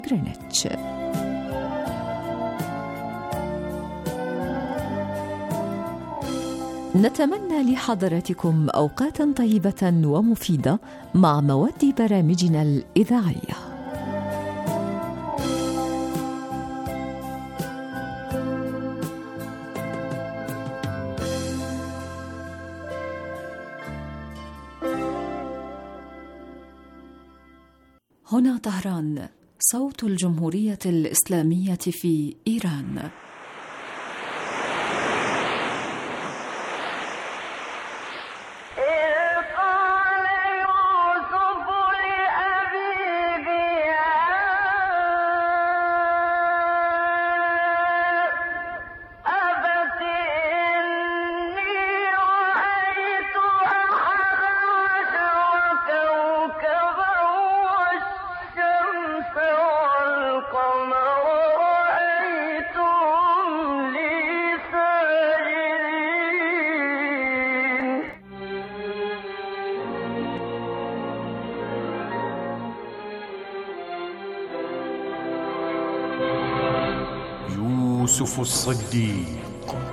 غرينتش. نتمنى لحضراتكم أوقاتا طيبة ومفيدة مع مواد برامجنا الإذاعية. هنا طهران، صوت الجمهورية الإسلامية في إيران. يوسف الصديق.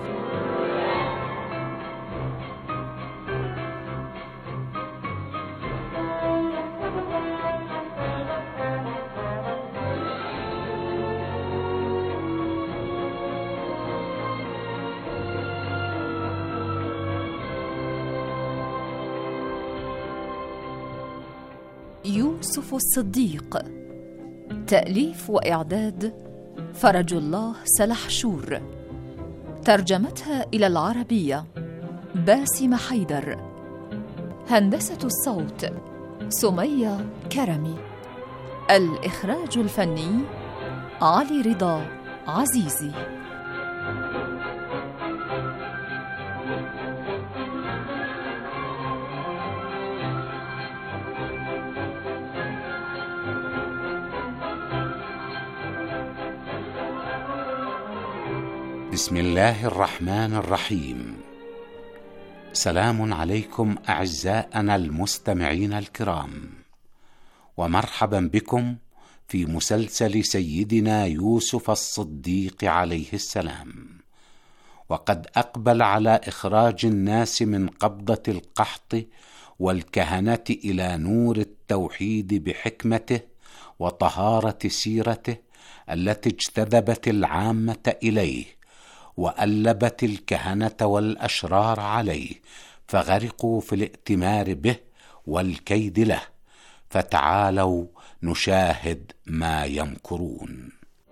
يوسف الصديق، تأليف وإعداد فرج الله سلحشور، ترجمتها إلى العربية باسم حيدر، هندسة الصوت سمية كرمي، الإخراج الفني علي رضا عزيزي. بسم الله الرحمن الرحيم. سلام عليكم أعزائنا المستمعين الكرام، ومرحبا بكم في مسلسل سيدنا يوسف الصديق عليه السلام. وقد أقبل على إخراج الناس من قبضة القحط والكهنة إلى نور التوحيد بحكمته وطهارة سيرته التي اجتذبت العامة إليه وألبت الكهنة والأشرار عليه، فغرقوا في الائتمار به والكيد له. فتعالوا نشاهد ما يمكرون.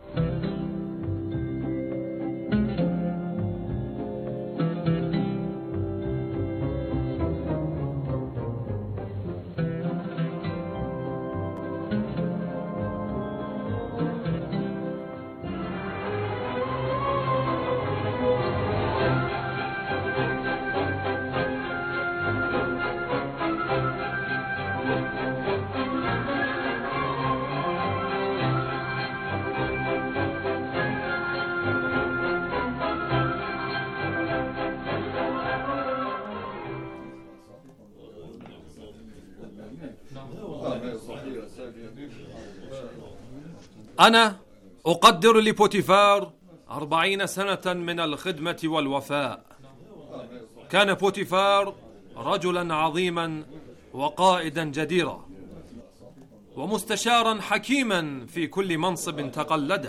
أنا أقدر لبوتيفار 40 سنة من الخدمة والوفاء. كان بوتيفار رجلا عظيما وقائدا جديرا ومستشارا حكيما في كل منصب تقلده،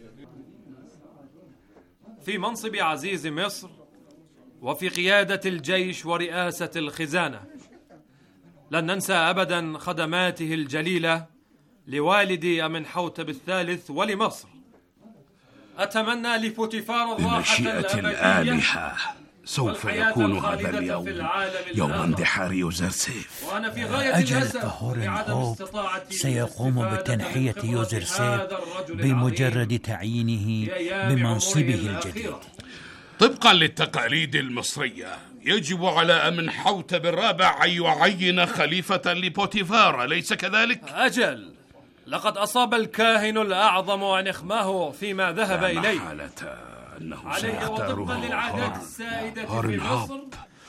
في منصب عزيز مصر وفي قيادة الجيش ورئاسة الخزانة. لن ننسى أبدا خدماته الجليلة لوالدي أمنحوتب الثالث ولمصر. أتمنى لبوتيفار الراحة بمشيئة الآلهة سوف يكون هذا اليوم يوم اندحار يوزرسيف. وأنا في غاية أجل كهورنهوف سيقوم بتنحية يوزرسيف بمجرد تعيينه بمنصبه الجديد. طبقا للتقاليد المصرية يجب على أمنحوتب الرابع أن يعين خليفة لبوتيفار، أليس كذلك؟ أجل، لقد أصاب الكاهن الأعظم أن يخماه فيما ذهب إليه. أنه سيختاره هورنهوف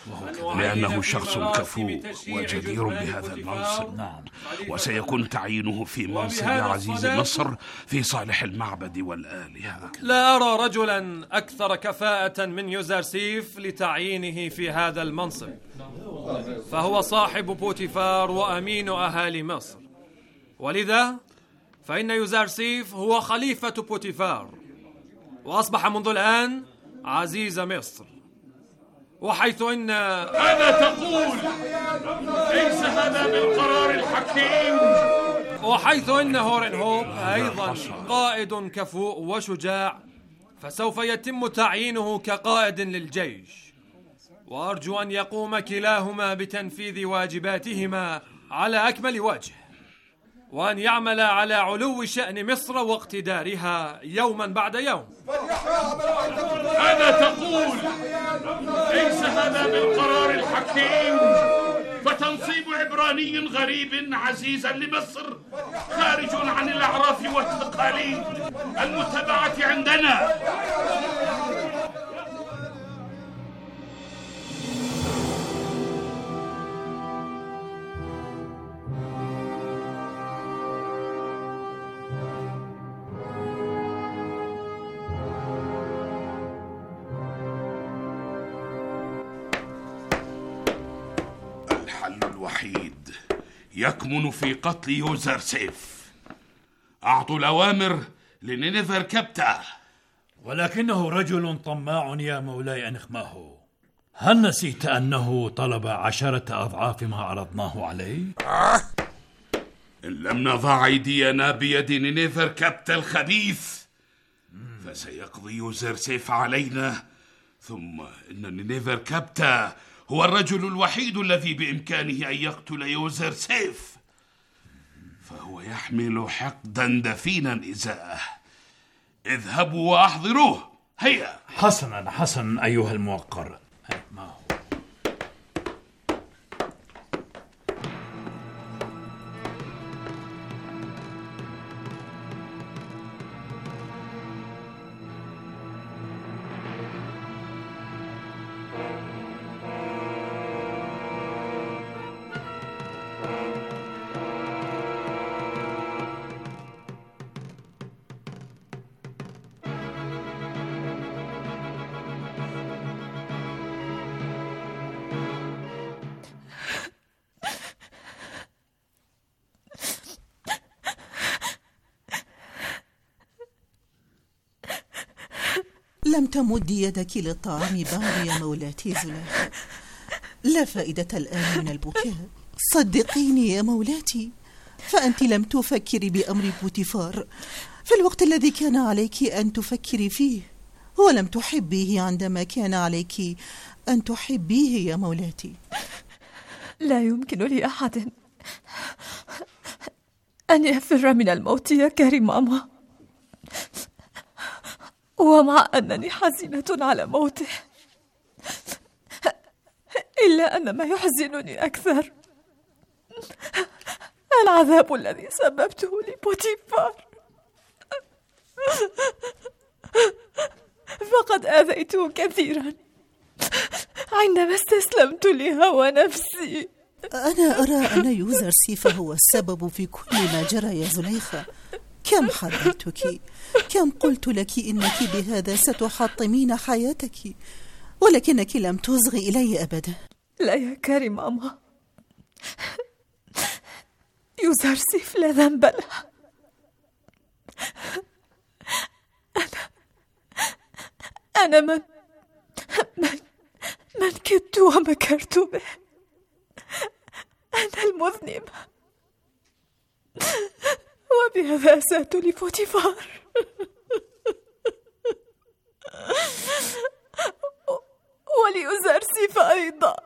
لأنه شخص كفؤ وجدير بهذا المنصب. وسيكون تعيينه في منصب عزيز مصر في صالح المعبد والآلهة. لا أرى رجلا أكثر كفاءة من يوزرسيف لتعيينه في هذا المنصب، فهو صاحب بوتيفار وأمين أهالي مصر، ولذا فإن يوزرسيف هو خليفة بوتيفار، وأصبح منذ الآن عزيز مصر. وحيث إن ماذا تقول؟ ليس هذا بالقرار الحكيم. وحيث إن هورنهوب أيضا قائد كفؤ وشجاع، فسوف يتم تعيينه كقائد للجيش، وأرجو أن يقوم كلاهما بتنفيذ واجباتهما على أكمل وجه، وأن يعمل على علو شأن مصر واقتدارها يوما بعد يوم. ماذا تقول؟ ليس هذا بالقرار الحكيم. فتنصيب عبراني غريب عزيزا لمصر خارج عن الأعراف والتقاليد المتبعة عندنا. الحل الوحيد يكمن في قتل يوزرسيف. أعطوا الأوامر لنينيفر كابتا. ولكنه رجل طماع يا مولاي أنخماهو. هل نسيت أنه طلب 10 أضعاف ما عرضناه عليه؟ إن لم نضع أيدينا بيد نينيفر كابتا الخبيث فسيقضي يوزرسيف علينا. ثم إن نينيفر كابتا هو الرجل الوحيد الذي بإمكانه أن يقتل يوزرسيف، فهو يحمل حقدا دفينا إزاءه. اذهبوا وأحضروه. هيا. حسنا أيها الموقر. ما هو؟ لم تمدي يدك للطعام بعد يا مولاتي زليخة. لا فائدة الآن من البكاء. صدقيني يا مولاتي، فأنت لم تفكري بأمر بوتيفار في الوقت الذي كان عليك أن تفكري فيه، ولم تحبيه عندما كان عليك أن تحبيه يا مولاتي. لا يمكن لأحد أن يفر من الموت يا كريماما، ومع أنني حزينة على موته، إلا أن ما يحزنني أكثر العذاب الذي سببته لبوتيفار، فقد آذيته كثيرا عندما استسلمت لهوى نفسي. أنا أرى أن يوزرسيف هو السبب في كل ما جرى يا زليخة. كم حذرتك، كم قلت لك إنك بهذا ستحطمين حياتك، ولكنك لم تصغي إلي أبدا. لا يا كريماما، يوزرسيف لا ذنب له. أنا من كدت ومكرت به. أنا المذنبة، وبهذا أسأت لبوتيفار وليوزرسيف أيضا.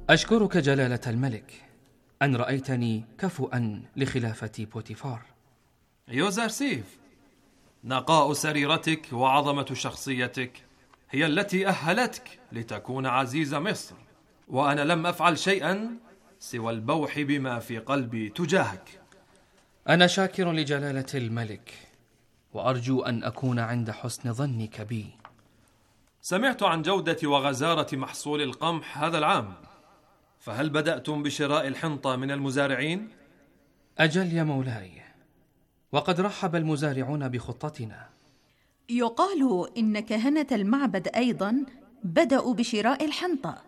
أشكرك جلالة الملك أن رأيتني كفؤا لخلافة بوتيفار. يوزرسيف، نقاء سريرتك وعظمة شخصيتك هي التي أهلتك لتكون عزيز مصر، وأنا لم أفعل شيئا سوى البوح بما في قلبي تجاهك. أنا شاكر لجلالة الملك، وأرجو أن أكون عند حسن ظنك بي. سمعت عن جودة وغزارة محصول القمح هذا العام، فهل بدأتم بشراء الحنطة من المزارعين؟ أجل يا مولاي، وقد رحب المزارعون بخطتنا. يقال إن كهنة المعبد أيضا بدأوا بشراء الحنطة.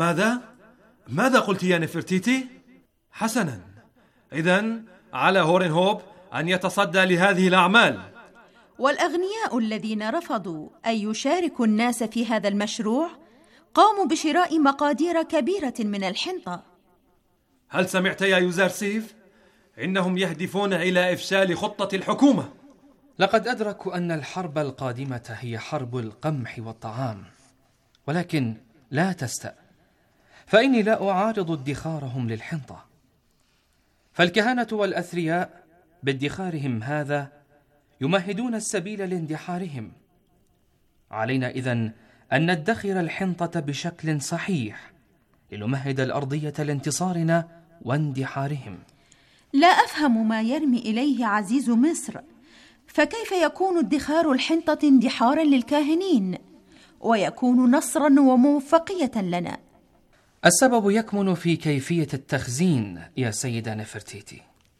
ماذا قلت يا نفرتيتي؟ حسنا، إذن على هورنهوب أن يتصدى لهذه الأعمال. والأغنياء الذين رفضوا أن يشاركوا الناس في هذا المشروع قاموا بشراء مقادير كبيرة من الحنطة. هل سمعت يا يوزرسيف؟ إنهم يهدفون إلى إفشال خطة الحكومة. لقد أدركوا أن الحرب القادمة هي حرب القمح والطعام، ولكن لا تستأ، فإني لا أعارض ادخارهم للحنطة، فالكهنة والأثرياء بادخارهم هذا يمهدون السبيل لاندحارهم. علينا إذن أن ندخر الحنطة بشكل صحيح لنمهد الأرضية لانتصارنا واندحارهم. لا أفهم ما يرمي إليه عزيز مصر، فكيف يكون ادخار الحنطة اندحارا للكاهنين ويكون نصرا وموفقية لنا؟ السبب يكمن في كيفية التخزين يا سيدة نفرتيتي.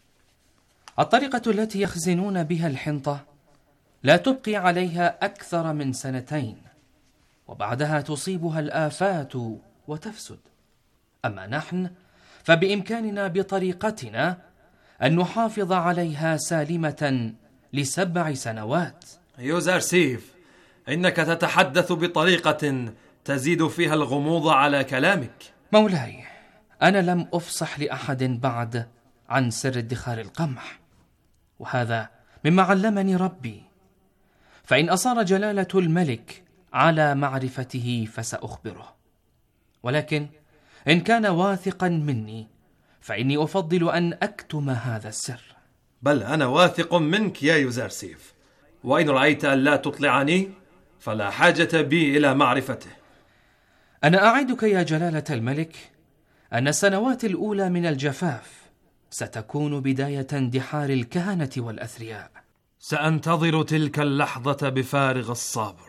الطريقة التي يخزنون بها الحنطة لا تبقي عليها أكثر من 2 سنين، وبعدها تصيبها الآفات وتفسد. أما نحن فبإمكاننا بطريقتنا أن نحافظ عليها سالمة ل7 سنوات. يوزرسيف، إنك تتحدث بطريقة تزيد فيها الغموض على كلامك. مولاي، أنا لم أفصح لأحد بعد عن سر ادخار القمح، وهذا مما علمني ربي، فإن أصر جلالة الملك على معرفته فسأخبره، ولكن إن كان واثقا مني فإني أفضل أن أكتم هذا السر. بل أنا واثق منك يا يوزرسيف، وإن رأيت أن لا تطلعني فلا حاجة بي إلى معرفته. أنا أعدك يا جلالة الملك أن السنوات الأولى من الجفاف ستكون بداية اندحار الكهنة والأثرياء. سأنتظر تلك اللحظة بفارغ الصبر.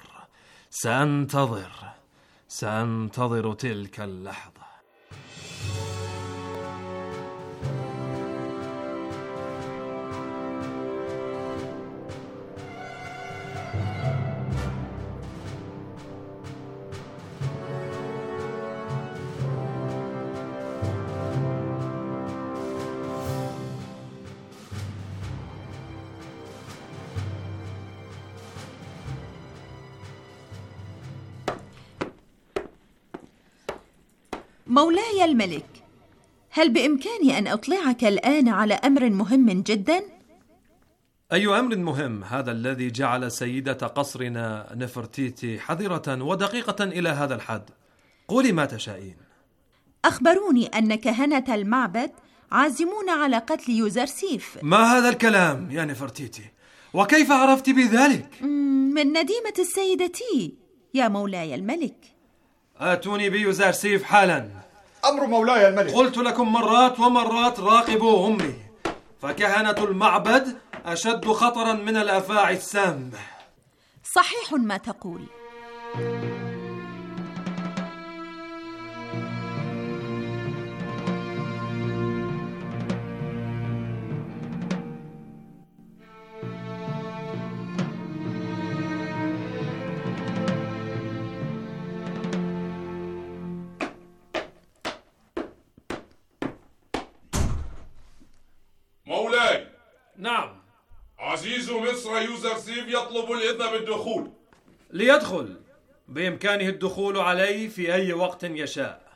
سأنتظر تلك اللحظة. مولاي الملك، هل بإمكاني أن أطلعك الآن على أمر مهم جدا؟ أي أمر مهم هذا الذي جعل سيدة قصرنا نفرتيتي حذرة ودقيقة إلى هذا الحد؟ قولي ما تشائين. أخبروني أن كهنة المعبد عازمون على قتل يوزرسيف. ما هذا الكلام يا نفرتيتي؟ وكيف عرفت بذلك؟ من نديمة السيدة تي يا مولاي الملك. آتوني بيوزرسيف حالا. أمر مولاي الملك. قلت لكم مرات ومرات راقبوا أمي، فكهنة المعبد أشد خطرا من الأفاعي السامة. صحيح ما تقول. مولاي. نعم. عزيز مصر يوزرسيف يطلب الإذن بالدخول. ليدخل، بإمكانه الدخول علي في أي وقت يشاء.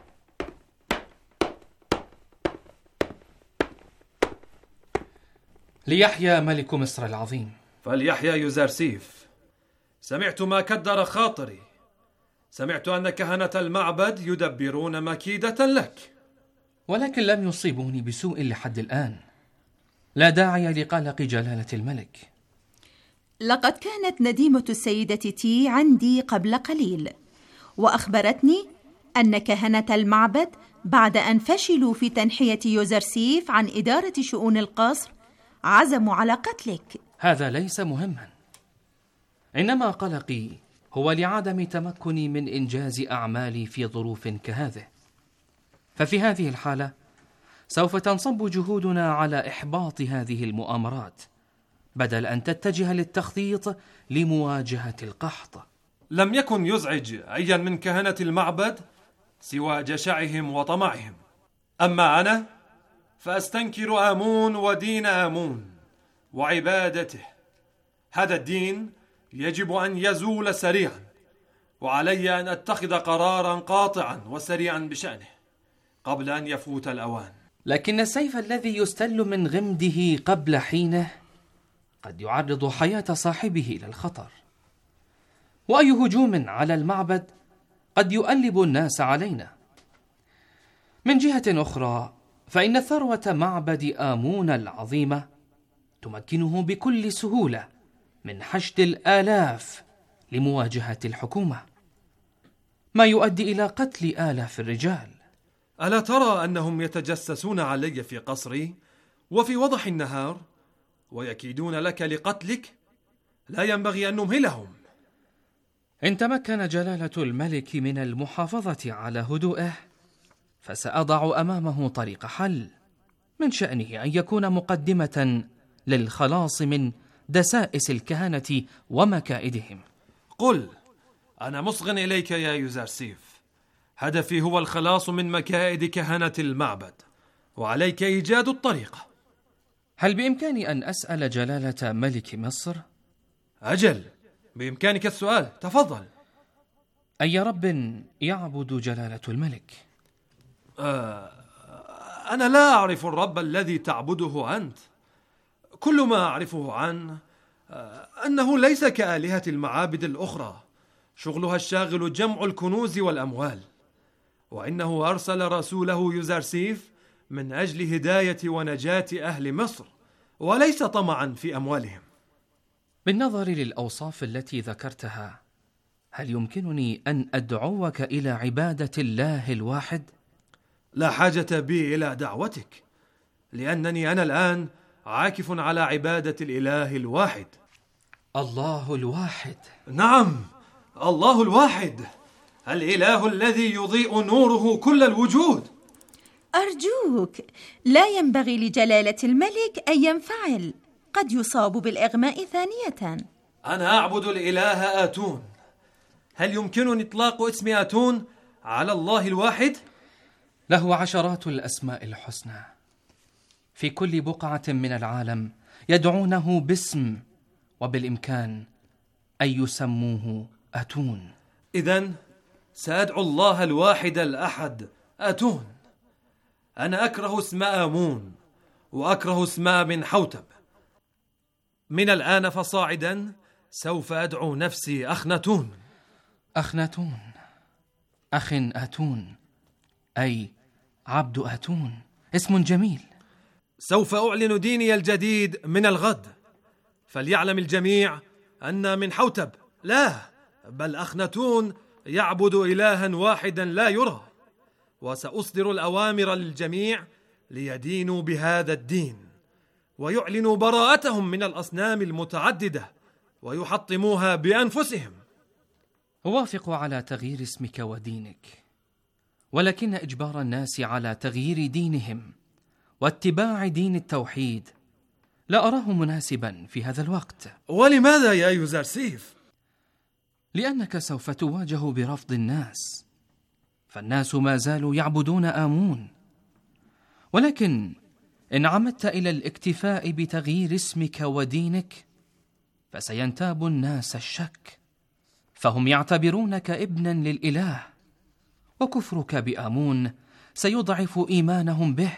ليحيى ملك مصر العظيم. فليحيى يوزرسيف. سمعت ما كدر خاطري، سمعت أن كهنة المعبد يدبرون مكيدة لك. ولكن لم يصيبوني بسوء لحد الآن. لا داعي لقلق جلالة الملك. لقد كانت نديمة السيدة تي عندي قبل قليل، وأخبرتني أن كهنة المعبد بعد أن فشلوا في تنحية يوزرسيف عن إدارة شؤون القصر عزموا على قتلك. هذا ليس مهما، إنما قلقي هو لعدم تمكني من إنجاز أعمالي في ظروف كهذه. ففي هذه الحالة سوف تنصب جهودنا على إحباط هذه المؤامرات بدل أن تتجه للتخطيط لمواجهة القحط. لم يكن يزعج أيا من كهنة المعبد سوى جشعهم وطمعهم. أما أنا فأستنكر آمون ودين آمون وعبادته. هذا الدين يجب أن يزول سريعا، وعلي أن أتخذ قرارا قاطعا وسريعا بشأنه قبل أن يفوت الأوان. لكن السيف الذي يستل من غمده قبل حينه قد يعرض حياة صاحبه للخطر، وأي هجوم على المعبد قد يؤلب الناس علينا. من جهة أخرى فإن ثروة معبد آمون العظيمة تمكنه بكل سهولة من حشد الآلاف لمواجهة الحكومة، ما يؤدي إلى قتل آلاف الرجال. ألا ترى أنهم يتجسسون علي في قصري وفي وضح النهار ويكيدون لك لقتلك؟ لا ينبغي أن نمهلهم. إن تمكن جلالة الملك من المحافظة على هدوءه فسأضع أمامه طريق حل من شأنه أن يكون مقدمة للخلاص من دسائس الكهنة ومكائدهم. قل، أنا مصغ إليك يا يوزرسيف. هدفي هو الخلاص من مكائد كهنة المعبد، وعليك إيجاد الطريقة. هل بإمكاني أن أسأل جلالة ملك مصر؟ أجل، بإمكانك السؤال، تفضل. أي رب يعبد جلالة الملك؟ أنا لا أعرف الرب الذي تعبده أنت. كل ما أعرفه عنه أنه ليس كآلهة المعابد الأخرى، شغلها الشاغل جمع الكنوز والأموال، وإنه أرسل رسوله يوزرسيف من أجل هداية ونجاة أهل مصر، وليس طمعا في أموالهم. بالنظر للأوصاف التي ذكرتها، هل يمكنني أن أدعوك إلى عبادة الله الواحد؟ لا حاجة بي إلى دعوتك، لأنني أنا الآن عاكف على عبادة الإله الواحد. الله الواحد؟ نعم، الله الواحد، الإله الذي يضيء نوره كل الوجود. أرجوك، لا ينبغي لجلالة الملك أن ينفعل، قد يصاب بالإغماء ثانية. أنا أعبد الإله آتون. هل يمكنني إطلاق اسم آتون على الله الواحد؟ له عشرات الأسماء الحسنى، في كل بقعة من العالم يدعونه باسم، وبالإمكان أن يسموه آتون. إذن سأدعو الله الواحد الأحد آتون. أنا أكره اسم آمون وأكره اسم من حوتب. من الآن فصاعدا سوف أدعو نفسي أخناتون. أخناتون، أخ آتون، أي عبد آتون، اسم جميل. سوف أعلن ديني الجديد من الغد، فليعلم الجميع أن من حوتب لا، بل أخناتون يعبد إلها واحدا لا يرى. وسأصدر الأوامر للجميع ليدينوا بهذا الدين، ويعلنوا براءتهم من الأصنام المتعددة ويحطموها بأنفسهم. أوافق على تغيير اسمك ودينك، ولكن إجبار الناس على تغيير دينهم واتباع دين التوحيد لا أراه مناسبا في هذا الوقت. ولماذا يا يوزرسيف؟ لأنك سوف تواجه برفض الناس، فالناس ما زالوا يعبدون آمون. ولكن إن عمدت إلى الاكتفاء بتغيير اسمك ودينك فسينتاب الناس الشك، فهم يعتبرونك ابنا للإله، وكفرك بآمون سيضعف إيمانهم به.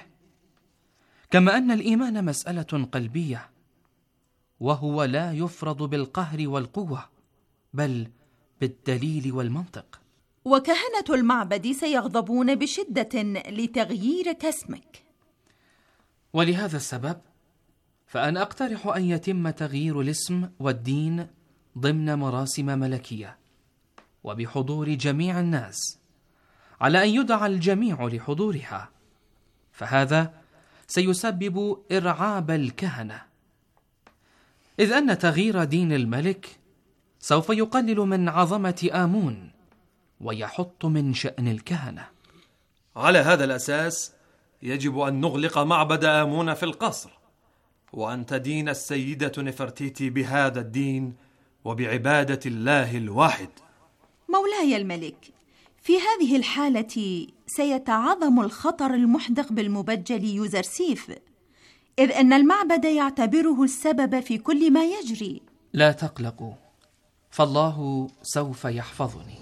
كما أن الإيمان مسألة قلبية، وهو لا يفرض بالقهر والقوة، بل بالدليل والمنطق. وكهنة المعبد سيغضبون بشدة لتغييرك اسمك. ولهذا السبب فأنا أقترح أن يتم تغيير الاسم والدين ضمن مراسم ملكية وبحضور جميع الناس، على أن يدعى الجميع لحضورها، فهذا سيسبب إرعاب الكهنة، إذ أن تغيير دين الملك سوف يقلل من عظمة آمون ويحط من شأن الكهنة. على هذا الأساس يجب أن نغلق معبد آمون في القصر، وأن تدين السيدة نفرتيتي بهذا الدين وبعبادة الله الواحد. مولاي الملك، في هذه الحالة سيتعاظم الخطر المحدق بالمبجل يوزرسيف، إذ أن المعبد يعتبره السبب في كل ما يجري. لا تقلقوا، فالله سوف يحفظني.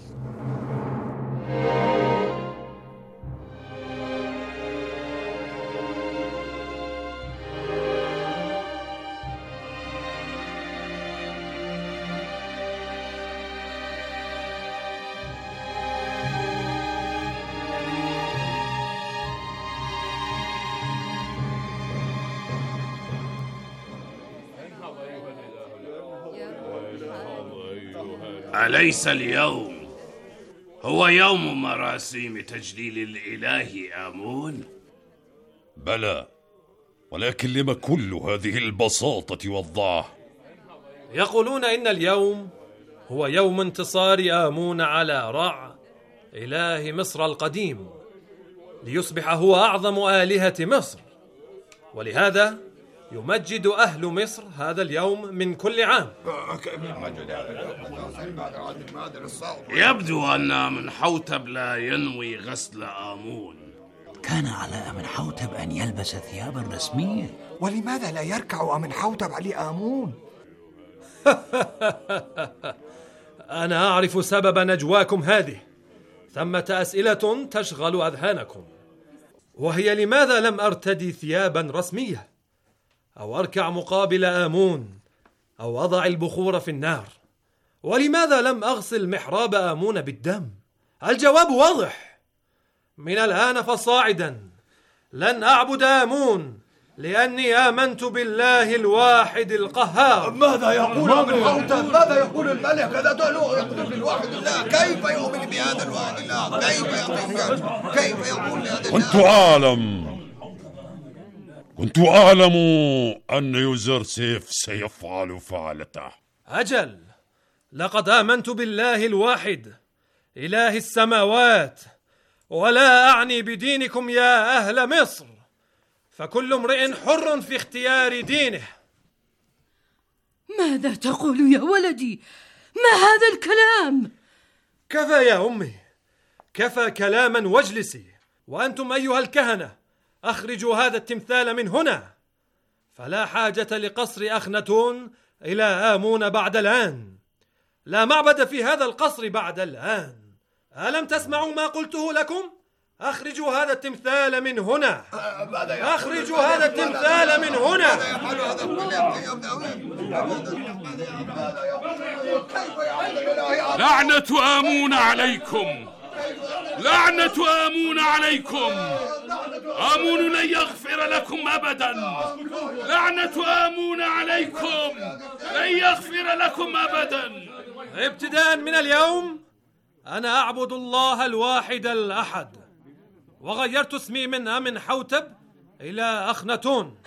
أليس اليوم هو يوم مراسيم تجليل الإله آمون؟ بلى، ولكن لما كل هذه البساطة والضعف؟ يقولون إن اليوم هو يوم انتصار آمون على رع إله مصر القديم، ليصبح هو أعظم آلهة مصر، ولهذا يمجد أهل مصر هذا اليوم من كل عام. يبدو أن أمنحوتب لا ينوي غسل آمون. كان على أمنحوتب أن يلبس ثيابا رسمية. ولماذا لا يركع أمنحوتب على آمون؟ أنا أعرف سبب نجواكم هذه. ثمة أسئلة تشغل أذهانكم، وهي لماذا لم أرتدي ثيابا رسمية، أو أركع مقابل آمون، أو أضع البخور في النار؟ ولماذا لم أغسل محراب آمون بالدم؟ الجواب واضح. من الآن فصاعدا لن أعبد آمون، لأني آمنت بالله الواحد القهار. ماذا يقول أمنحوتب؟ ماذا يقول الملك؟ هذا يقول بالواحد الله. كيف يؤمن بهذا الواحد الله؟ كيف يقول لهذا الله؟ كنت أعلم أن يوزرسيف سيفعل فعلته. أجل، لقد آمنت بالله الواحد إله السماوات، ولا أعني بدينكم يا أهل مصر، فكل امرئ حر في اختيار دينه. ماذا تقول يا ولدي؟ ما هذا الكلام؟ كفى يا أمي، كفى كلاما واجلسي. وأنتم أيها الكهنة أخرجوا هذا التمثال من هنا، فلا حاجة لقصر أخناتون إلى آمون بعد الآن. لا معبد في هذا القصر بعد الآن. ألم تسمعوا ما قلته لكم؟ أخرجوا هذا التمثال من هنا. أخرجوا هذا التمثال من هنا. لعنة آمون عليكم، لعنة آمون عليكم. آمون لن يغفر لكم أبدا. لعنة آمون عليكم، لن يغفر لكم أبدا. ابتداء من اليوم أنا أعبد الله الواحد الأحد، وغيرت اسمي من أمنحوتب إلى أخناتون.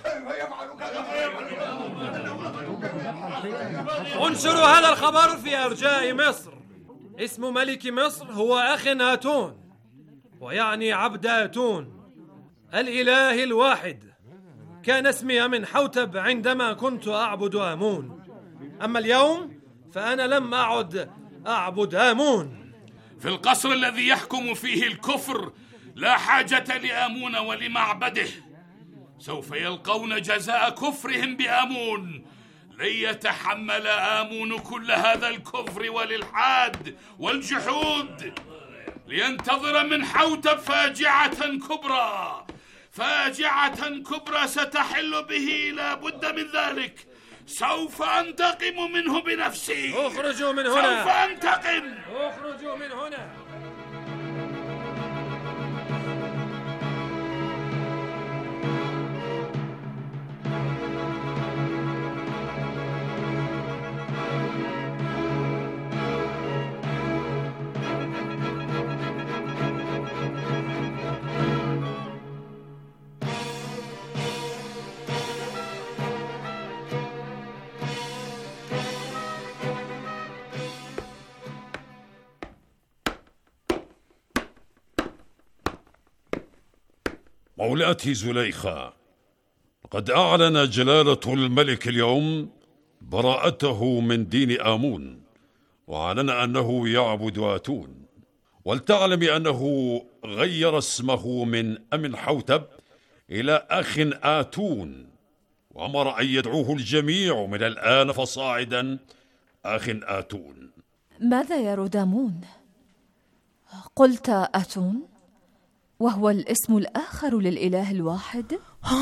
انشروا هذا الخبر في أرجاء مصر. اسم ملك مصر هو أخناتون، ويعني عبد آتون، الإله الواحد. كان اسمي أمنحوتب عندما كنت أعبد آمون، أما اليوم فأنا لم أعد أعبد آمون. في القصر الذي يحكم فيه الكفر لا حاجة لآمون ولمعبده. سوف يلقون جزاء كفرهم بآمون. لن يتحمل آمون كل هذا الكفر والإلحاد والجحود. لينتظر منحوتب فاجعة كبرى، فاجعة كبرى ستحل به، لا بد من ذلك. سوف أنتقم منه بنفسي. اخرجوا من هنا. سوف أنتقم. اخرجوا من هنا. مولاتي زليخة، قد أعلن جلالة الملك اليوم براءته من دين آمون، وأعلن أنه يعبد آتون. ولتعلم أنه غير اسمه من أمنحوتب إلى أخ آتون، وأمر أن يدعوه الجميع من الآن فصاعدا أخ آتون. ماذا يا رودامون؟ قلت آتون وهو الاسم الآخر للإله الواحد؟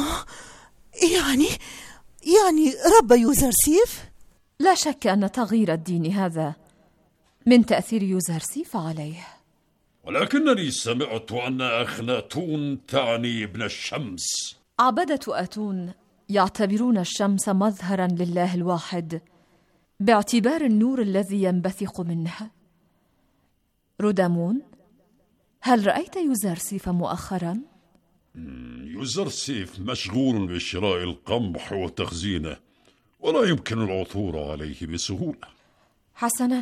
يعني رب يوزرسيف؟ لا شك أن تغيير الدين هذا من تأثير يوزرسيف عليه، ولكنني سمعت أن أخناتون تعني ابن الشمس. عبدة آتون يعتبرون الشمس مظهرا لله الواحد باعتبار النور الذي ينبثق منها. رودامون، هل رأيت يوزرسيف مؤخرا؟ يوزرسيف مشغول بشراء القمح وتخزينه، ولا يمكن العثور عليه بسهولة. حسنا.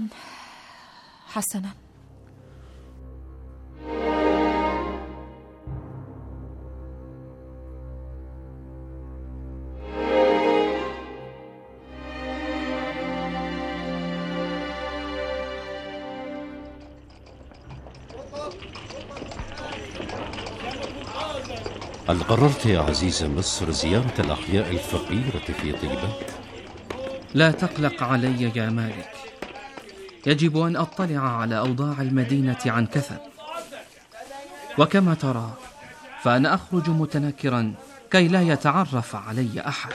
هل قررت يا عزيز مصر زيارة الأحياء الفقيرة في طيبة؟ لا تقلق علي يا مالك، يجب أن أطلع على أوضاع المدينة عن كثب، وكما ترى فأنا أخرج متنكرا كي لا يتعرف علي أحد.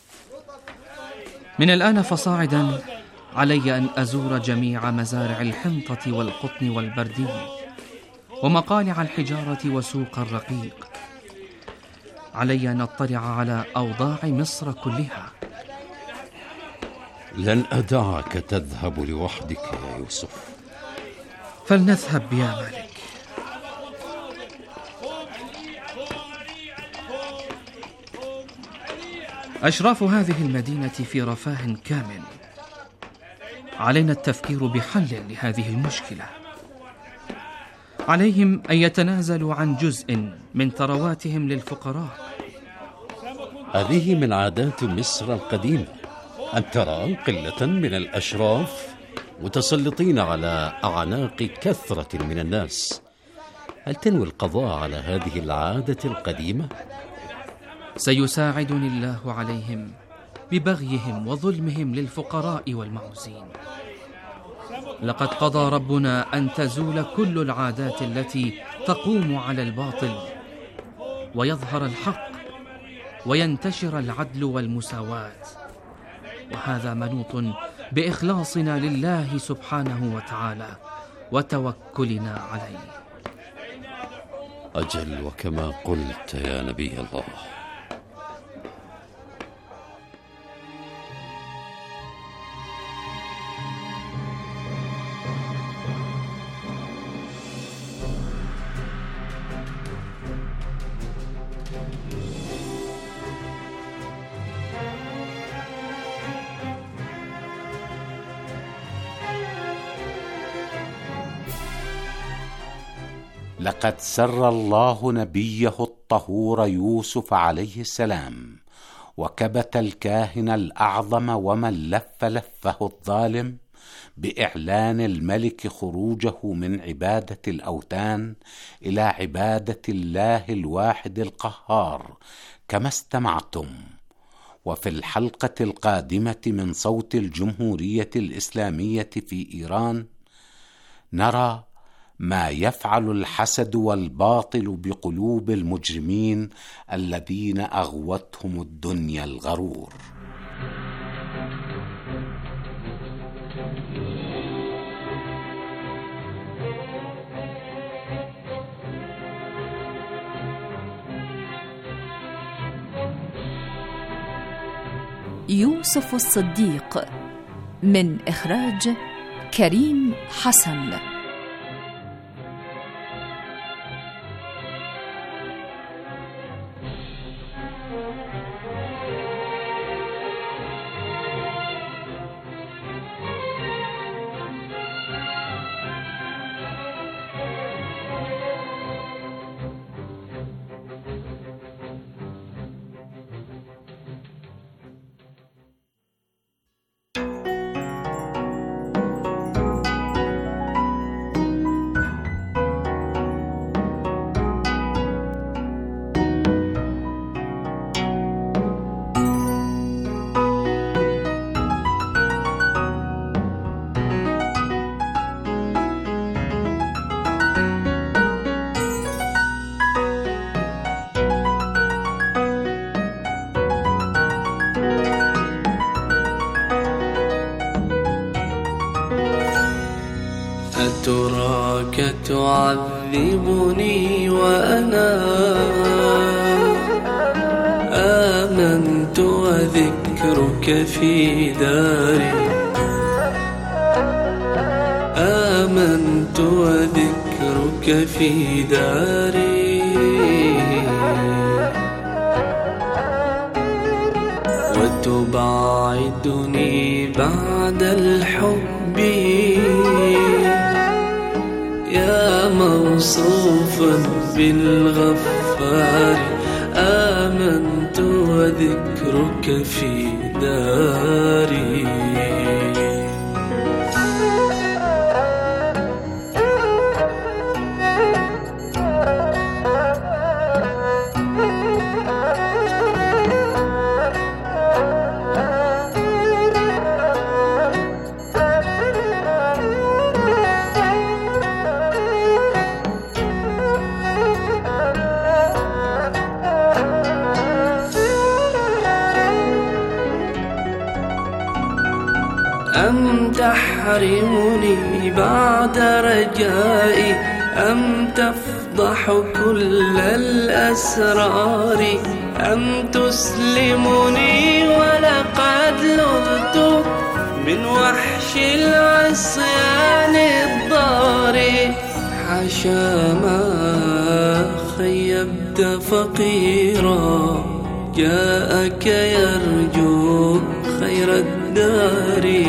من الآن فصاعدا علي أن أزور جميع مزارع الحنطة والقطن والبردي ومقالع الحجارة وسوق الرقيق. علي أن أطلع على أوضاع مصر كلها. لن أدعك تذهب لوحدك يا يوسف. فلنذهب يا مالك. أشراف هذه المدينة في رفاه كامل. علينا التفكير بحل لهذه المشكلة. عليهم أن يتنازلوا عن جزء من ثرواتهم للفقراء. هذه من عادات مصر القديمة، أن ترى قلة من الأشراف متسلطين على أعناق كثرة من الناس. هل تنوي القضاء على هذه العادة القديمة؟ سيساعدني الله عليهم ببغيهم وظلمهم للفقراء والمعوزين. لقد قضى ربنا أن تزول كل العادات التي تقوم على الباطل، ويظهر الحق، وينتشر العدل والمساواة، وهذا منوط بإخلاصنا لله سبحانه وتعالى وتوكلنا عليه. أجل، وكما قلت يا نبي الله. لقد سر الله نبيه الطهور يوسف عليه السلام، وكبت الكاهن الأعظم ومن لفه الظالم بإعلان الملك خروجه من عبادة الأوثان إلى عبادة الله الواحد القهار كما استمعتم. وفي الحلقة القادمة من صوت الجمهورية الإسلامية في إيران نرى ما يفعل الحسد والباطل بقلوب المجرمين الذين أغوتهم الدنيا الغرور. يوسف الصديق، من إخراج كريم حسن. أتراك تعذبني وأنا آمنت وذكرك في داري، آمنت وذكرك في داري، وتبعدني بعد الحب يا موصوفا بالغفار، آمنت وذكرك في داري. أم تحرمني بعد رجائي، أم تفضح كل الأسرار، أم تسلمني ولقد لذت من وحش العصيان الضار، حاشا ما خيبت فقيرا جاءك يرجو خير الدار،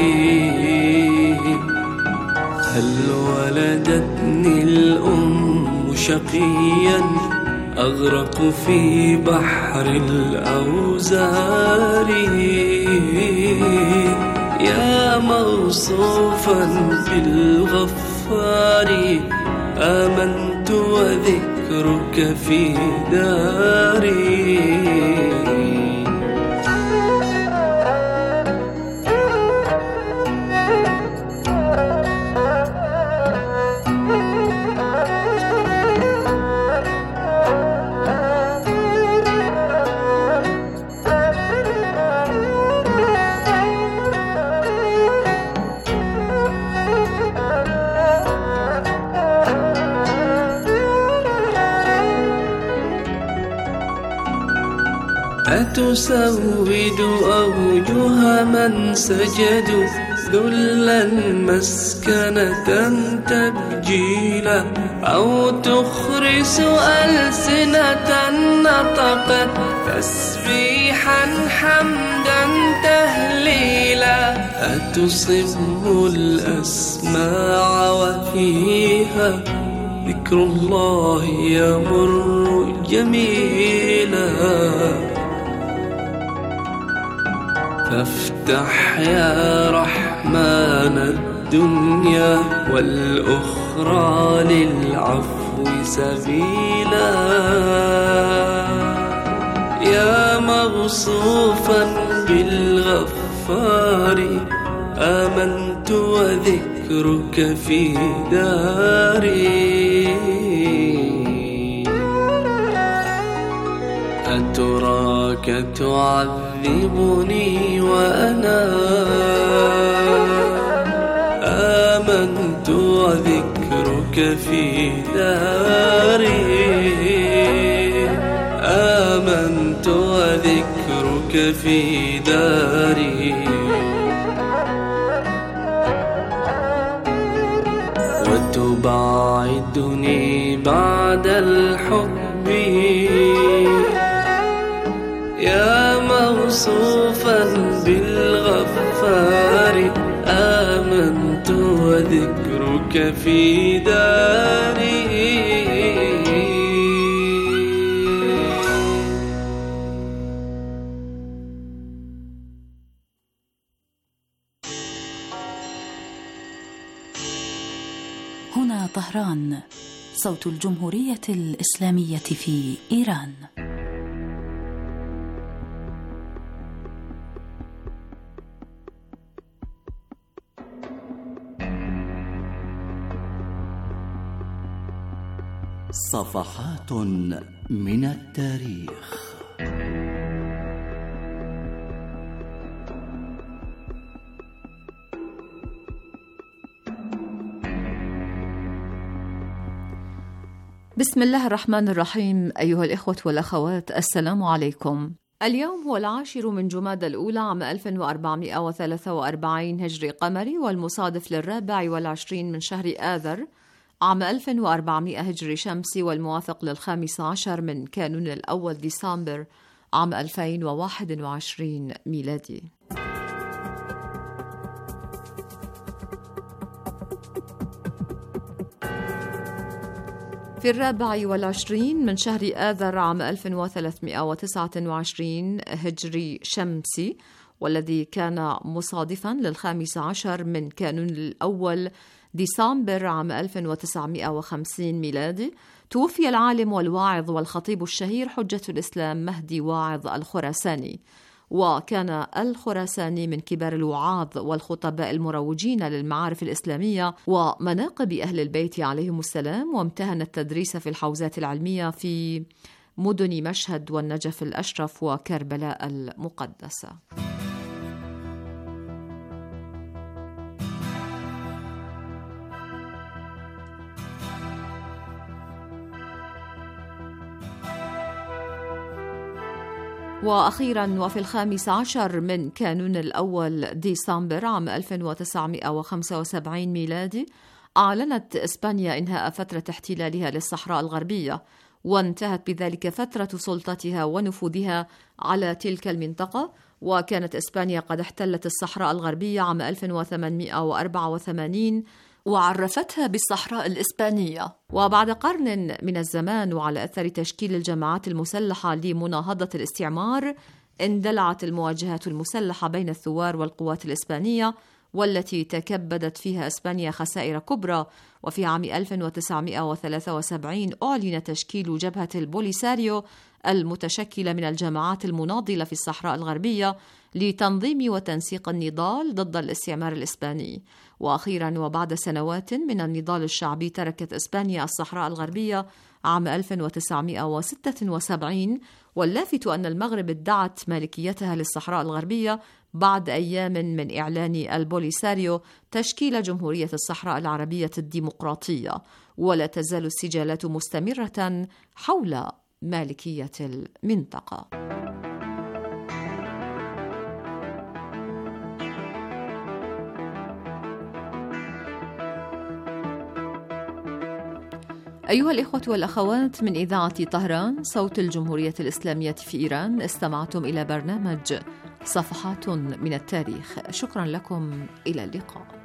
هل ولدتني الأم شقيا أغرق في بحر الأوزار، يا موصوفا بالغفار، آمنت وذكرك في داري. أتسود أوجه من سجدوا ذلا مسكنة تبجيلا، أو تخرس ألسنة نطقت تسبيحا حمدا تهليلا، أتصم الأسماع وفيها ذكر الله يمر جميلا، فافتح يا رحمن الدنيا والأخرى للعفو سبيلا، يا موصوفا بالغفار، آمنت وذكرك في داري. أتراك تعذبني وأنا آمنت وذكرك في داري، آمنت وذكرك في داري، وتبعدني بعد الحب يا موصوفا بالغفار، آمنت وذكرك في داري. هنا طهران، صوت الجمهورية الإسلامية في إيران. صفحات من التاريخ. بسم الله الرحمن الرحيم. أيها الإخوة والأخوات، السلام عليكم. اليوم هو 10 من جمادى الأولى عام 1443 هجري قمري، والمصادف ل24 من شهر آذر عام 1400 هجري شمسي، والموافق ل15 من كانون الأول ديسمبر عام 2021 ميلادي. في 24 من شهر آذر عام 1329 هجري شمسي، والذي كان مصادفا ل15 من كانون الأول ديسمبر عام 1950 ميلادي، توفي العالم والواعظ والخطيب الشهير حجة الإسلام مهدي واعظ الخراساني. وكان الخراساني من كبار الوعاظ والخطباء المروجين للمعارف الإسلامية ومناقب أهل البيت عليهم السلام، وامتهن التدريس في الحوزات العلمية في مدن مشهد والنجف الأشرف وكربلاء المقدسة. وأخيرا وفي 15 من كانون الأول ديسمبر عام 1975 ميلادي، أعلنت إسبانيا إنهاء فترة احتلالها للصحراء الغربية، وانتهت بذلك فترة سلطتها ونفوذها على تلك المنطقة. وكانت إسبانيا قد احتلت الصحراء الغربية عام 1884 وعرفتها بالصحراء الإسبانية. وبعد قرن من الزمان وعلى أثر تشكيل الجماعات المسلحة لمناهضة الاستعمار، اندلعت المواجهات المسلحة بين الثوار والقوات الإسبانية، والتي تكبدت فيها إسبانيا خسائر كبرى. وفي عام 1973 أعلن تشكيل جبهة البوليساريو المتشكلة من الجماعات المناضلة في الصحراء الغربية لتنظيم وتنسيق النضال ضد الاستعمار الإسباني. وأخيرا وبعد سنوات من النضال الشعبي، تركت إسبانيا الصحراء الغربية عام 1976، واللافت أن المغرب ادعت مالكيتها للصحراء الغربية بعد أيام من إعلان البوليساريو تشكيل جمهورية الصحراء العربية الديمقراطية. ولا تزال السجالات مستمرة حول مالكية المنطقة. أيها الإخوة والأخوات، من إذاعة طهران صوت الجمهورية الإسلامية في إيران، استمعتم إلى برنامج صفحات من التاريخ. شكرا لكم، إلى اللقاء.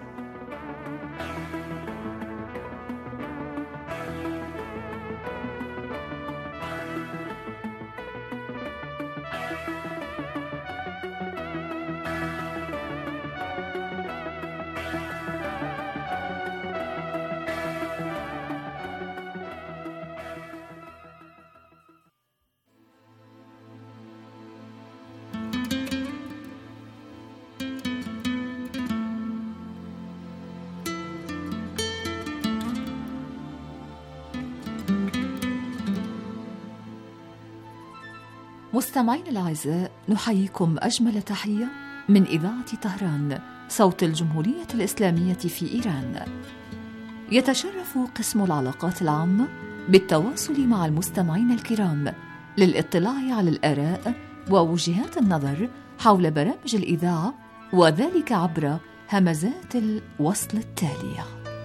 مستمعين الأعزاء، نحييكم أجمل تحية من إذاعة طهران صوت الجمهورية الإسلامية في إيران. يتشرف قسم العلاقات العامة بالتواصل مع المستمعين الكرام للاطلاع على الآراء ووجهات النظر حول برامج الإذاعة، وذلك عبر همزات الوصل التالية.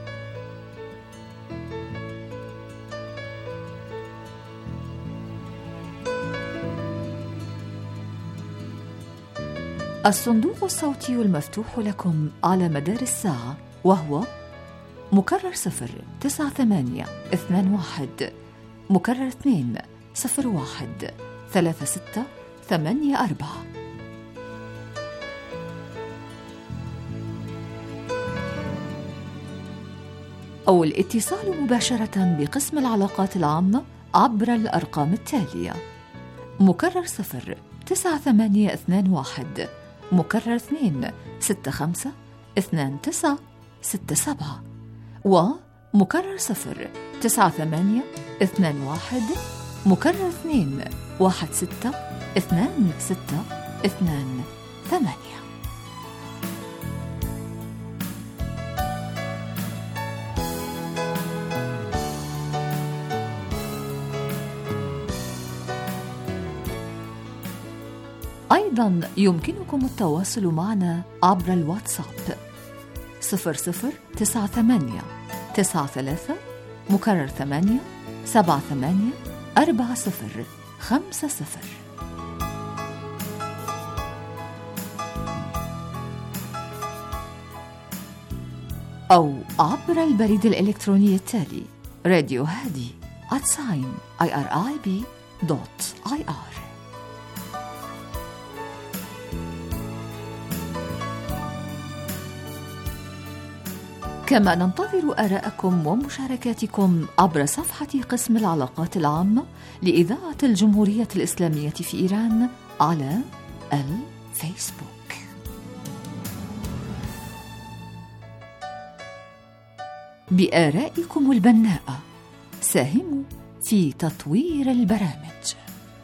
الصندوق الصوتي المفتوح لكم على مدار الساعة، وهو مكرر 09821 مكرر 201 3684. أو الاتصال مباشرة بقسم العلاقات العامة عبر الأرقام التالية: مكرر 09821 مكرر 265 2967 ومكرر 09821 مكرر 216 2628. أيضا يمكنكم التواصل معنا عبر الواتساب 0098 93 مكرر 8 78 40 50 أو عبر البريد الإلكتروني التالي radiohadi@irib.ir. كما ننتظر آراءكم ومشاركاتكم عبر صفحة قسم العلاقات العامة لإذاعة الجمهورية الإسلامية في إيران على الفيسبوك. بآرائكم البناءة ساهموا في تطوير البرامج.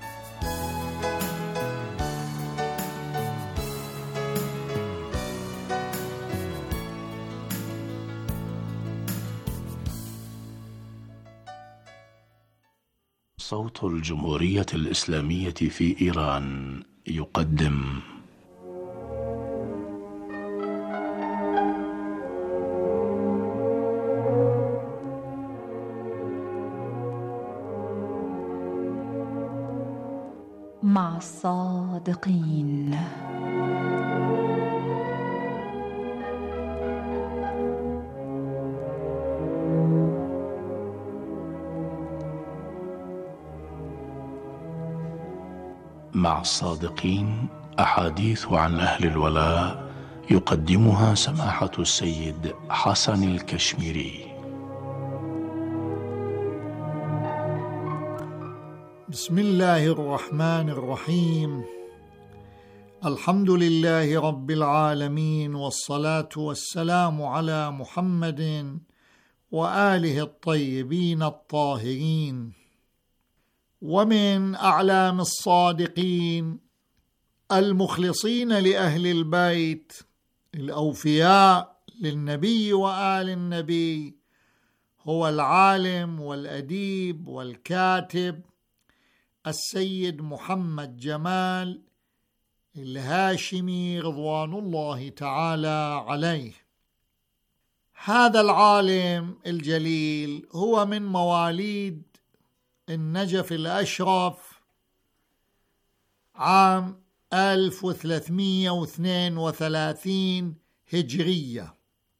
صوت الجمهورية الإسلامية في إيران يقدم مع الصادقين. مع الصادقين، أحاديث عن أهل الولاء يقدمها سماحة السيد حسن الكشميري. بسم الله الرحمن الرحيم. الحمد لله رب العالمين، والصلاة والسلام على محمد وآله الطيبين الطاهرين. ومن أعلام الصادقين المخلصين لأهل البيت الأوفياء للنبي وآل النبي هو العالم والأديب والكاتب السيد محمد جمال الهاشمي رضوان الله تعالى عليه. هذا العالم الجليل هو من مواليد النجف الأشرف عام 1332 هجرية،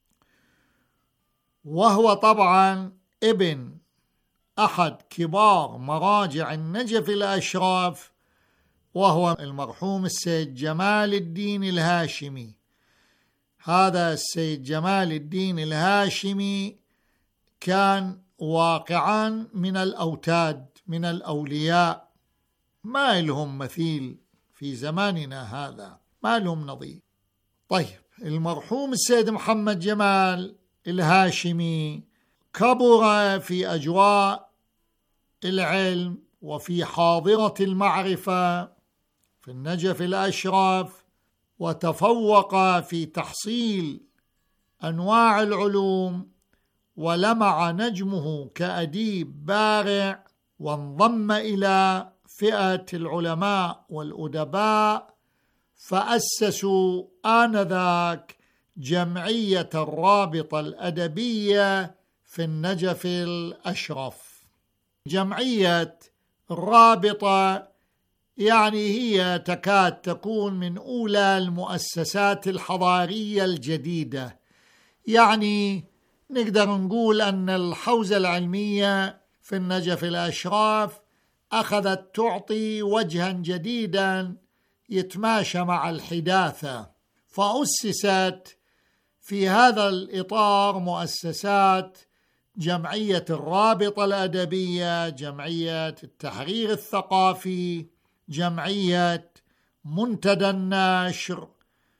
وهو طبعا ابن أحد كبار مراجع النجف الأشراف، وهو المرحوم السيد جمال الدين الهاشمي. هذا السيد جمال الدين الهاشمي كان واقعا من الأوتاد، من الأولياء، ما لهم مثيل في زماننا هذا، ما لهم نظير. طيب، المرحوم السيد محمد جمال الهاشمي كبر في أجواء العلم وفي حاضرة المعرفة في النجف الأشرف، وتفوق في تحصيل أنواع العلوم، ولمع نجمه كأديب بارع، وانضم إلى فئة العلماء والأدباء، فأسسوا آنذاك جمعية الرابطة الأدبية في النجف الأشرف. جمعية الرابطة يعني هي تكاد تكون من أولى المؤسسات الحضارية الجديدة، يعني نقدر نقول أن الحوزة العلمية في النجف الأشراف أخذت تعطي وجها جديدا يتماشى مع الحداثة، فأسست في هذا الإطار مؤسسات جمعية الرابطة الأدبية، جمعية التحرير الثقافي، جمعية منتدى النشر،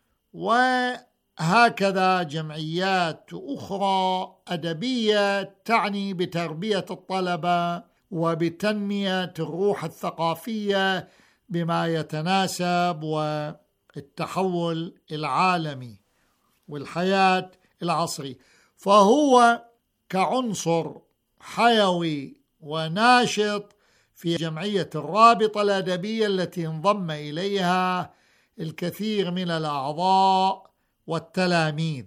وهكذا جمعيات أخرى أدبية تعني بتربية الطلبة وبتنمية الروح الثقافية بما يتناسب والتحول العالمي والحياة العصري. فهو كعنصر حيوي وناشط في جمعية الرابطة الأدبية التي انضم إليها الكثير من الأعضاء والتلاميذ.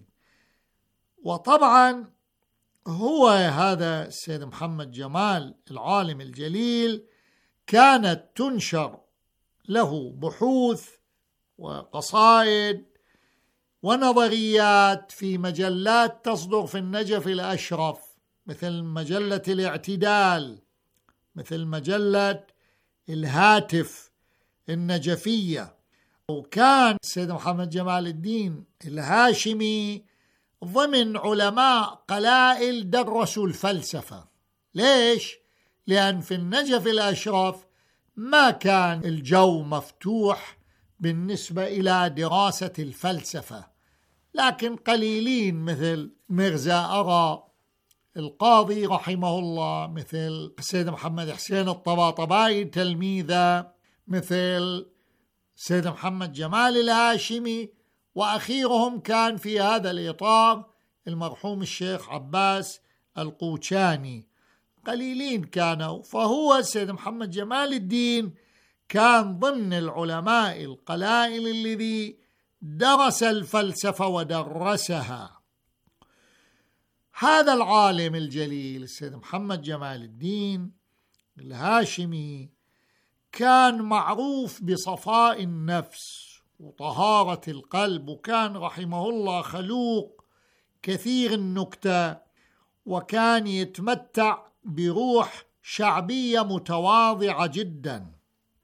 وطبعا هو هذا السيد محمد جمال العالم الجليل كانت تنشر له بحوث وقصائد ونظريات في مجلات تصدر في النجف الأشرف، مثل مجلة الاعتدال، مثل مجلة الهاتف النجفية. وكان السيد محمد جمال الدين الهاشمي ضمن علماء قلائل درسوا الفلسفة. ليش؟ لأن في النجف الأشرف ما كان الجو مفتوح بالنسبة إلى دراسة الفلسفة، لكن قليلين مثل مرزا أرى القاضي رحمه الله، مثل السيد محمد حسين الطباطبائي تلميذه، مثل السيد محمد جمال الهاشمي، وأخيرهم كان في هذا الإطار المرحوم الشيخ عباس القوشاني. قليلين كانوا. فهو السيد محمد جمال الدين كان ضمن العلماء القلائل الذي درس الفلسفة ودرسها. هذا العالم الجليل السيد محمد جمال الدين الهاشمي كان معروف بصفاء النفس وطهارة القلب، وكان رحمه الله خلوق كثير النكتة، وكان يتمتع بروح شعبية متواضعة جدا.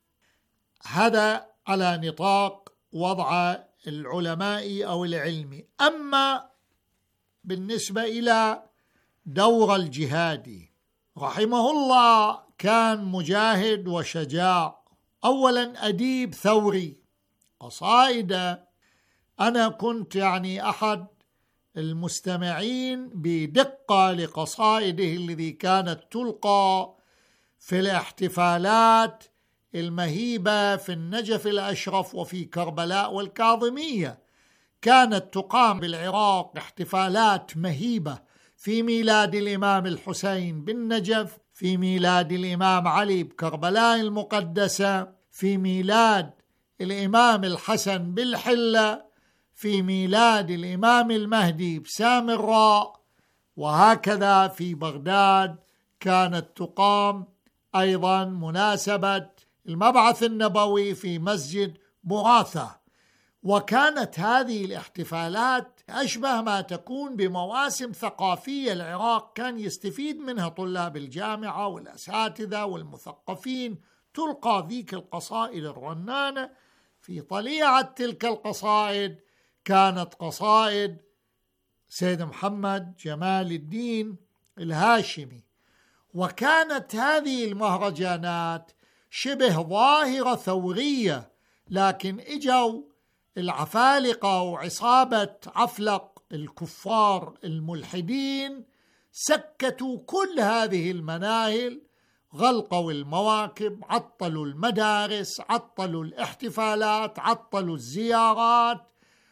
هذا على نطاق وضع العلماء أو العلمي. أما بالنسبة إلى دور الجهادي، رحمه الله كان مجاهد وشجاع. أولا أديب ثوري، قصائد أنا كنت أحد المستمعين بدقة لقصائده التي كانت تلقى في الاحتفالات المهيبة في النجف الأشرف وفي كربلاء والكاظمية. كانت تقام بالعراق احتفالات مهيبة في ميلاد الإمام الحسين بالنجف، في ميلاد الإمام علي بكربلاء المقدسة، في ميلاد الإمام الحسن بالحلة، في ميلاد الإمام المهدي بسامراء، وهكذا في بغداد كانت تقام أيضا مناسبة المبعث النبوي في مسجد بغاثة. وكانت هذه الاحتفالات أشبه ما تكون بمواسم ثقافية. العراق كان يستفيد منها طلاب الجامعة والأساتذة والمثقفين. تلقى ذيك القصائد الرنانة. في طليعة تلك القصائد كانت قصائد سيد محمد جمال الدين الهاشمي. وكانت هذه المهرجانات شبه ظاهرة ثورية، لكن اجوا العفالقة وعصابة عفلق الكفار الملحدين سكتوا كل هذه المناهل، غلقوا المواكب، عطلوا المدارس، عطلوا الاحتفالات، عطلوا الزيارات،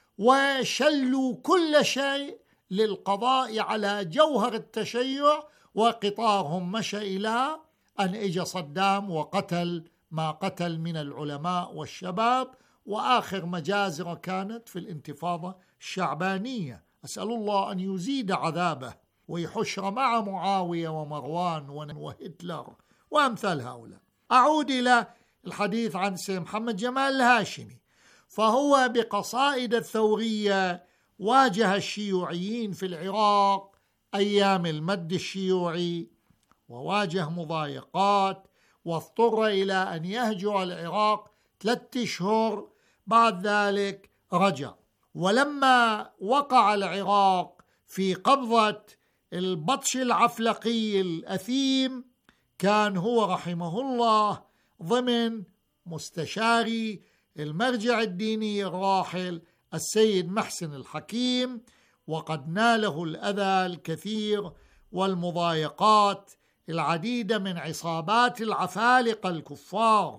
وشلوا كل شيء للقضاء على جوهر التشيع. وقطارهم مشى إلى أن اجى صدام وقتل ما قتل من العلماء والشباب. وآخر مجازر كانت في الانتفاضة الشعبانية. أسأل الله أن يزيد عذابه ويحشر مع معاوية ومروان وهتلر وأمثال هؤلاء. أعود إلى الحديث عن سيد محمد جمال الهاشمي. فهو بقصائد الثورية واجه الشيوعيين في العراق أيام المد الشيوعي، وواجه مضايقات، واضطر إلى أن يهجر العراق 3 أشهر. بعد ذلك رجع. ولما وقع العراق في قبضة البطش العفلقي الأثيم، كان هو رحمه الله ضمن مستشاري المرجع الديني الراحل السيد محسن الحكيم، وقد ناله الأذى الكثير والمضايقات العديدة من عصابات العفالقة الكفار.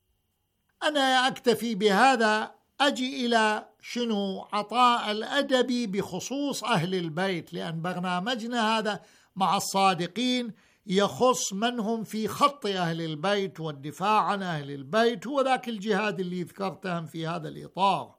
أنا أكتفي بهذا. أجي إلى شنو عطاء الأدبي بخصوص أهل البيت، لأن برنامجنا هذا مع الصادقين يخص من هم في خط أهل البيت والدفاع عن أهل البيت، هو ذاك الجهاد اللي ذكرتهم في هذا الإطار.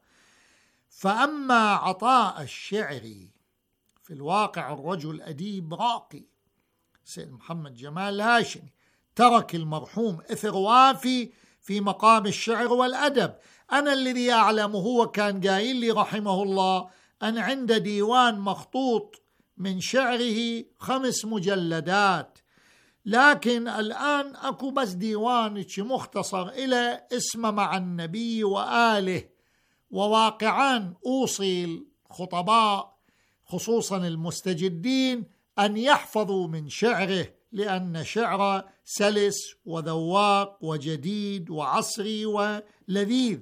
فأما عطاء الشعري في الواقع الرجل أديب راقي، سيد محمد جمال الهاشمي ترك المرحوم إثر وافي في مقام الشعر والأدب. أنا الذي أعلم هو كان قايل لي رحمه الله أن عند ديوان مخطوط من شعره 5 مجلدات، لكن الآن أكو بس ديوان مختصر إلى اسمه مع النبي وآله. وواقعا أوصي الخطباء خصوصا المستجدين أن يحفظوا من شعره، لأن شعره سلس وذواق وجديد وعصري ولذيذ،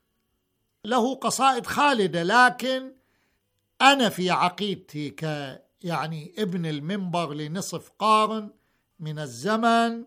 له قصائد خالدة. لكن أنا في عقيدتي يعني ابن المنبر لنصف قرن من الزمن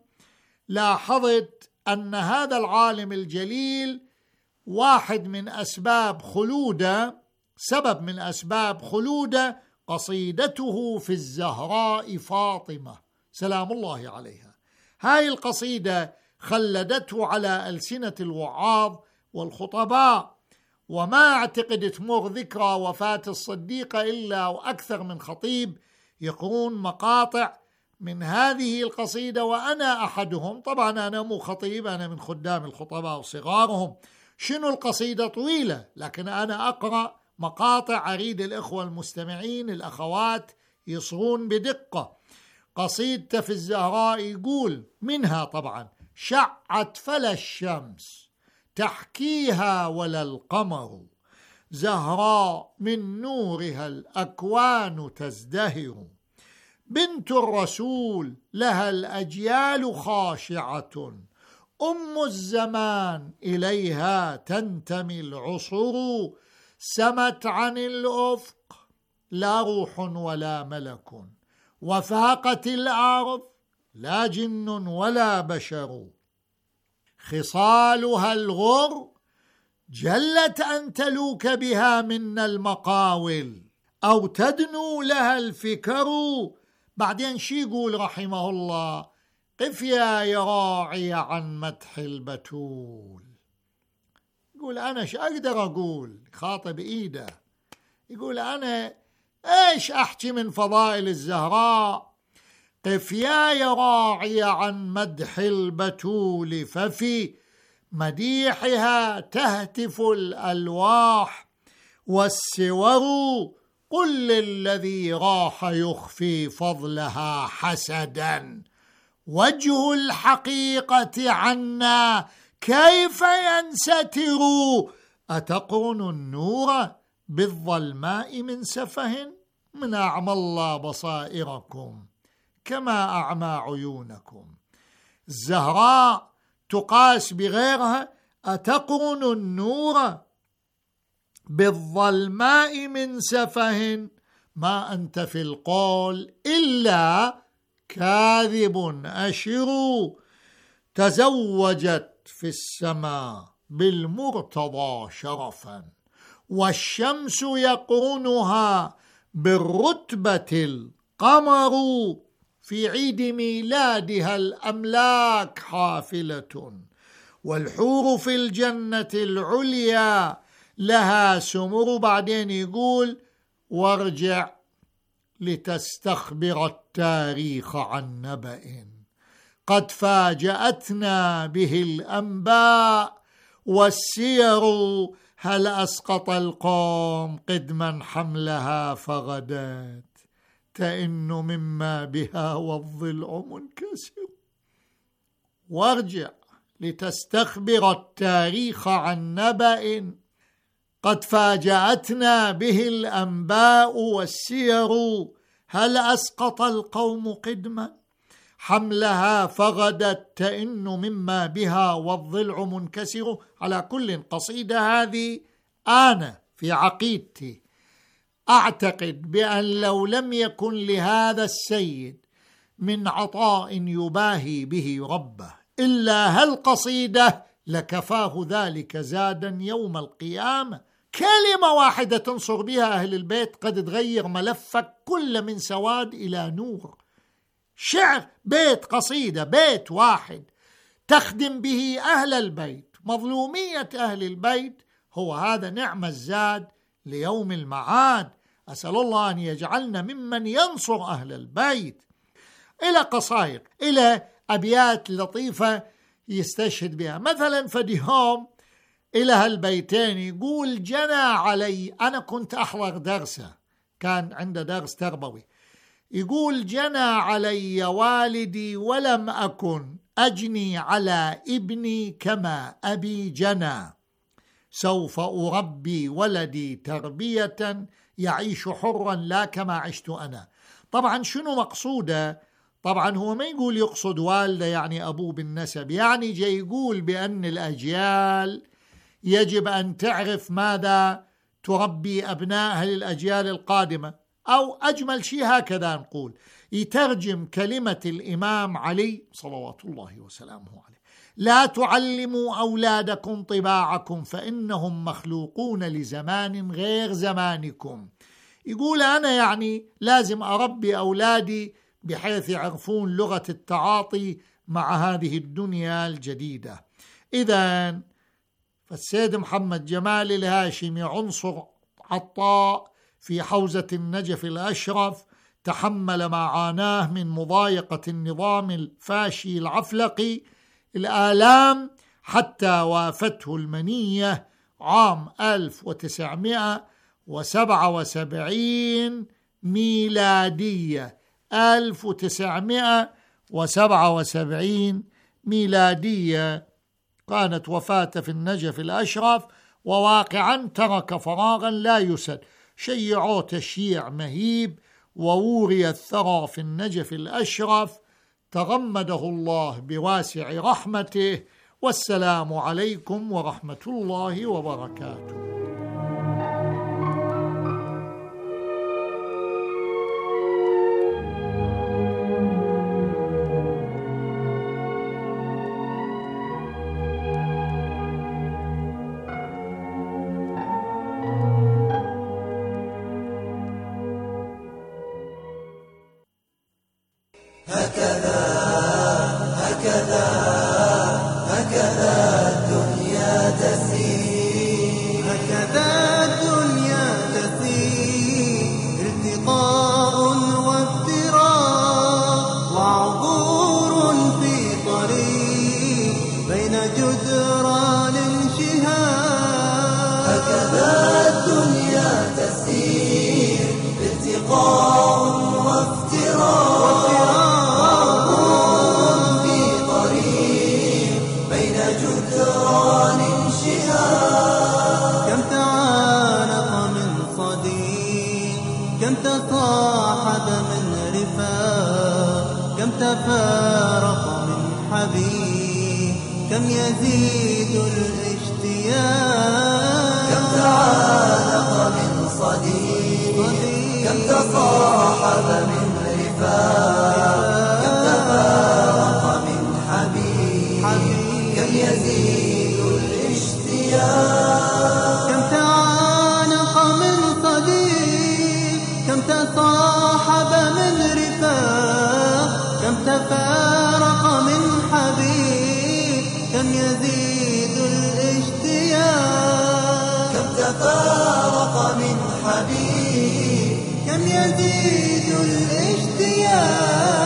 لاحظت أن هذا العالم الجليل واحد من أسباب خلوده، سبب من أسباب خلوده قصيدته في الزهراء فاطمة سلام الله عليها. هاي القصيدة خلدته على ألسنة الوعاظ والخطباء، وما أعتقد تمر ذكرى وفاة الصديقة إلا وأكثر من خطيب يقرون مقاطع من هذه القصيدة، وأنا أحدهم. طبعا أنا مو خطيب، أنا من خدام الخطباء وصغارهم. شنو القصيدة طويلة، لكن أنا أقرأ مقاطع أريد الإخوة المستمعين الأخوات يصغون بدقة. قصيدة في الزهراء يقول منها طبعا: شعت فلا الشمس تحكيها ولا القمر، زهراء من نورها الأكوان تزدهر، بنت الرسول لها الأجيال خاشعة، أم الزمان إليها تنتمي العصر، سمت عن الأفق لا روح ولا ملك، وفاقت الأرض لا جن ولا بشر، خصالها الغر جلت أن تلوك بها من المقاول، أو تدنو لها الفكر. بعدين شي يقول رحمه الله: قف يا راعي عن مدح البتول. يقول أنا ايش أقدر أقول، خاطب إيده، يقول أنا ايش أحكي من فضائل الزهراء. قف يا راعي عن مدح البتول، ففي مديحها تهتف الألواح والسور، قل للذي راح يخفي فضلها حسدا، وجه الحقيقة عنا كيف ينستر، أتقون النور بالظلماء من سفه، من أعمى الله بصائركم كما أعمى عيونكم. الزهراء تقاس بغيرها: أتقون النور بالظلماء من سفه، ما أنت في القول إلا كاذب أشر، تزوجت في السماء بالمرتضى شرفا، والشمس يقرنها بالرتبة القمر، في عيد ميلادها الأملاك حافلة، والحور في الجنة العليا لها سمر. بعدين يقول: وارجع لتستخبر التاريخ عن نبأ، قد فاجأتنا به الأنباء والسير، هل أسقط القوم قدما حملها فغدت، تئن مما بها والضلع منكسر. وارجع لتستخبر التاريخ عن نبأ، قد فاجأتنا به الأنباء والسير، هل أسقط القوم قدما حملها فغدت، تئن مما بها والضلع منكسر. على كل قصيدة هذه أنا في عقيدتي أعتقد بأن لو لم يكن لهذا السيد من عطاء يباهي به ربه إلا هالقصيدة لكفاه ذلك زادا يوم القيامة. كلمة واحدة تنصر بها أهل البيت قد تغير ملفك كل من سواد إلى نور. شعر، بيت قصيدة، بيت واحد تخدم به أهل البيت، مظلومية أهل البيت، هو هذا نعم الزاد ليوم المعاد. أسأل الله أن يجعلنا ممن ينصر أهل البيت. إلى قصائد، إلى أبيات لطيفة يستشهد بها، مثلا فديهم إلى هالبيتين يقول: جنى علي، أنا كنت أحضر درسه، كان عنده درس تربوي، يقول: جنى علي والدي ولم أكن أجني على ابني كما أبي جنى، سوف أربي ولدي تربية يعيش حرا لا كما عشت أنا. طبعا شنو مقصوده؟ طبعا هو ما يقول يقصد والده يعني أبوه بالنسب، يعني جاي يقول بأن الأجيال يجب أن تعرف ماذا تربي أبنائها للأجيال القادمة، أو أجمل شيء هكذا نقول، يترجم كلمة الإمام علي صلوات الله وسلامه عليه: لا تعلموا أولادكم طباعكم فإنهم مخلوقون لزمان غير زمانكم. يقول أنا يعني لازم أربي أولادي بحيث يعرفون لغة التعاطي مع هذه الدنيا الجديدة. إذن فالسيد محمد جمال الهاشمي عنصر عطاء في حوزة النجف الأشرف، تحمل ما عاناه من مضايقة النظام الفاشي العفلقي الآلام حتى وافته المنية عام 1977 ميلادية. 1977 ميلادية كانت وفاته في النجف الأشرف، وواقعا ترك فراغا لا يسد، شيعوه تشييع مهيب ووري الثرى في النجف الأشرف، تغمده الله بواسع رحمته. والسلام عليكم ورحمة الله وبركاته. كم يزيد الاشتياق